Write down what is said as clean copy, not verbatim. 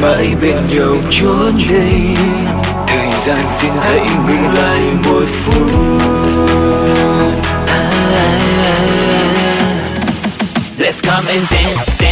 mãi bên nhau chốn đây. Thời gian xin hãy ngừng lại một phút. Let's come and dance.